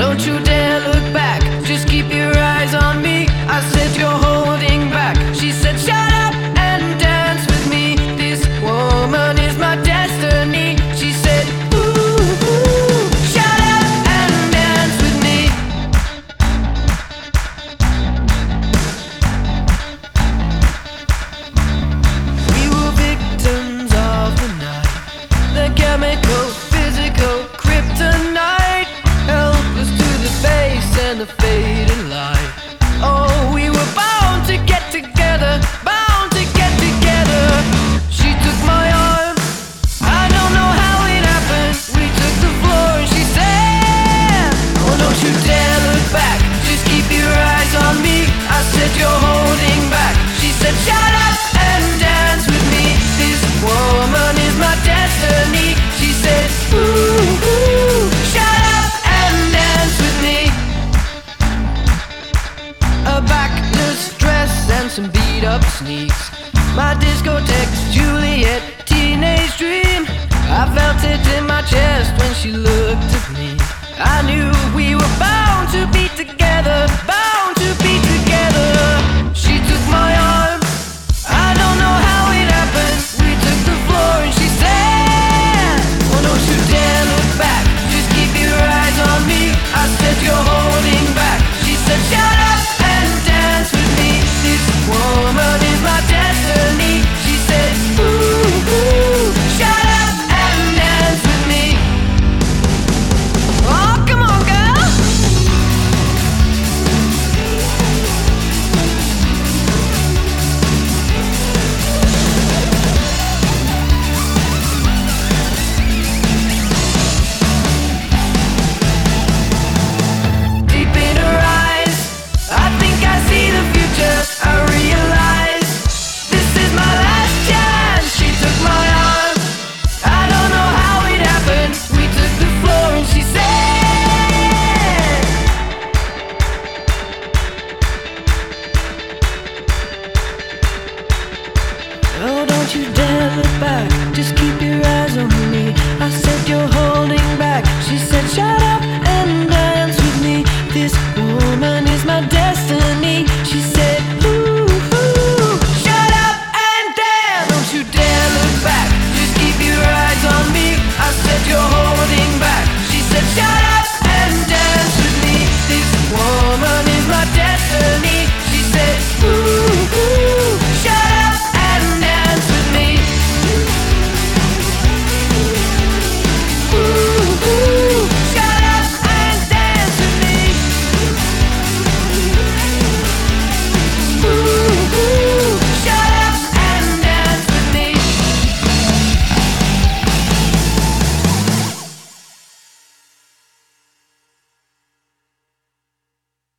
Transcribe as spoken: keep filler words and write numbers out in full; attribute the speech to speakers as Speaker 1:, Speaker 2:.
Speaker 1: don't you dare look back, just keep your eyes on me. I said you're holding back. She said shut up and dance with me. This woman is my destiny. She said ooh, ooh, shut up and dance with me. We were victims of the night, the chemical, physical kryptonite, helpless to the face and the fading light. Oh, we were bound to get together, bound to get together. She took my arm, I don't know how it happened. We took the floor and she said, oh, don't you dare look back, just keep your eyes on me. I said you're holding back. She said shut up and dance with me. This woman is my destiny. She said ooh, ooh, shut up and dance with me. A backless dress and some beat up sneaks, my discotheque's Juliet teenage dream. I felt it in my chest when she looked at me. I knew